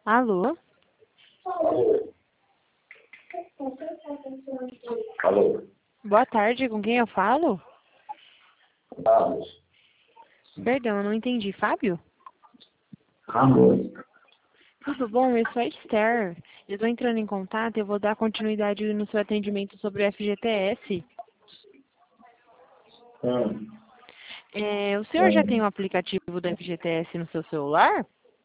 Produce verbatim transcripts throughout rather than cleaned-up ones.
Alô? Alô? Boa tarde, com quem eu falo? Carlos. Perdão, eu não entendi. Fábio? Ramos. Tudo bom? Eu sou a Esther. Eu estou entrando em contato e eu vou dar continuidade no seu atendimento sobre o F G T S. Hum. É, o senhor já tem Hum. o aplicativo do F G T S no seu celular?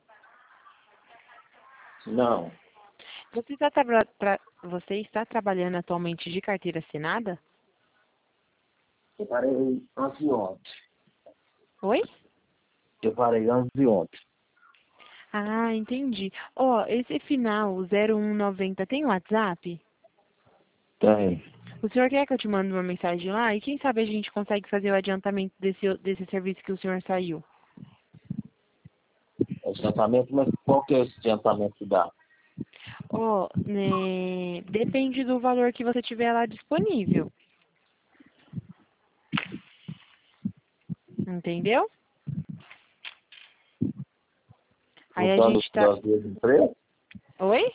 Não. Você está, tra tra você está trabalhando atualmente de carteira assinada? Eu parei antes de ontem. Oi? Eu parei antes de ontem. Ah, entendi. Ó, esse final, zero um noventa, tem WhatsApp? Tem. O senhor quer que eu te mande uma mensagem lá? E quem sabe a gente consegue fazer o adiantamento desse, desse serviço que o senhor saiu? Adiantamento, mas qual que é esse adiantamento que dá? Ó, né, depende do valor que você tiver lá disponível. Entendeu? Aí a Juntando gente os tá... das duas empresas? Oi?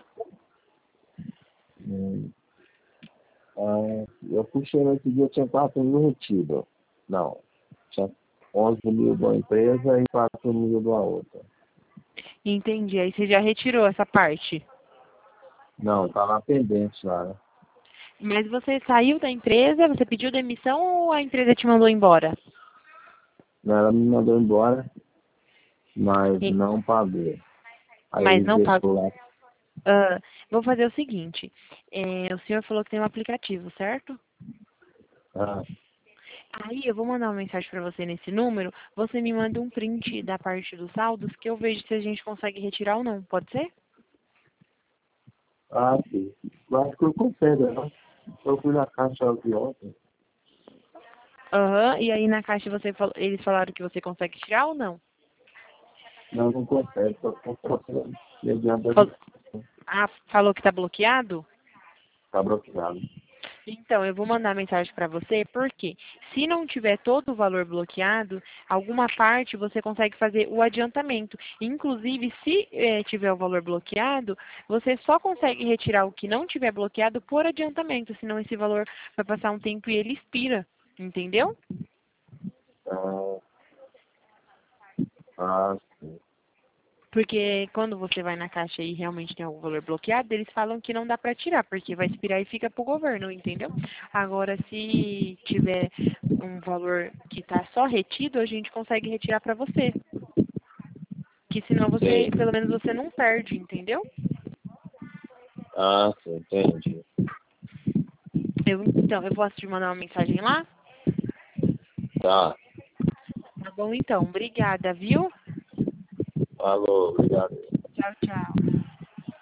Hum. Ah, eu puxei nesse dia, tinha quatro mil retido. Não. Tinha onze mil de uma empresa e quatro mil da outra. Entendi. Aí você já retirou essa parte. Não, tá lá pendente lá, né? Mas você saiu da empresa, você pediu demissão ou a empresa te mandou embora? Ela me mandou embora, mas E- não pagou. Aí Mas eles não pagou. deixou lá. Ah, vou fazer o seguinte. É, o senhor falou que tem um aplicativo, certo? Ah, Aí eu vou mandar uma mensagem para você nesse número. Você me manda um print da parte dos saldos que eu vejo se a gente consegue retirar ou não. Pode ser? ah sim. Eu acho que eu consigo, né? Eu fui na caixa de ontem. Aham. E aí na caixa você fal- eles falaram que você consegue tirar ou não? Não, não consegue. Só consegue mediante a Fal- justiça. Ah, falou que tá bloqueado? Tá bloqueado. Então, eu vou mandar mensagem para você, porque se não tiver todo o valor bloqueado, alguma parte você consegue fazer o adiantamento. Inclusive, se eh, tiver o valor bloqueado, você só consegue retirar o que não tiver bloqueado por adiantamento, senão esse valor vai passar um tempo e ele expira. Entendeu? Ah, ah, sim. Porque quando você vai na caixa e realmente tem algum valor bloqueado, eles falam que não dá para tirar, porque vai expirar e fica pro governo, entendeu? Agora, se tiver um valor que está só retido, a gente consegue retirar para você. Que senão você, Sei. pelo menos você não perde, entendeu? Ah, sim, entendi. Eu, então, eu posso te mandar uma mensagem lá? Tá. Tá bom, então. Obrigada, viu? Falou, obrigado. Tchau, tchau.